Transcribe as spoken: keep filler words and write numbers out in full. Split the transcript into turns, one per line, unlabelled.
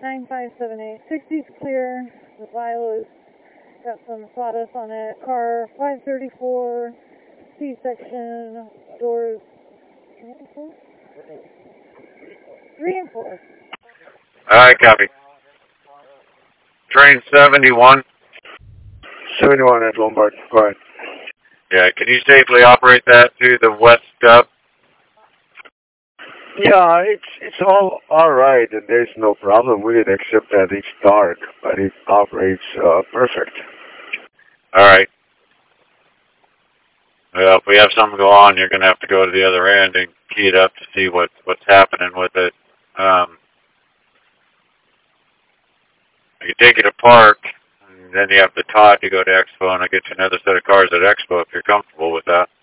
nine five seven eight. sixty's clear. The Vilo's got some sawdust on it. Car five thirty-four, C-section, doors three and four.
Alright, copy. Train seventy-one.
seventy-one at Lombard, go ahead.
Yeah, can you safely operate that to the west stub?
Yeah, it's it's all all right, and there's no problem with it except that it's dark, but it operates uh, perfect.
Alright. Well, if we have something go on, you're going to have to go to the other end and key it up to see what, what's happening with it. Um, you take it apart, and then you have to tie it to go to Expo, and I'll get you another set of cars at Expo if you're comfortable with that.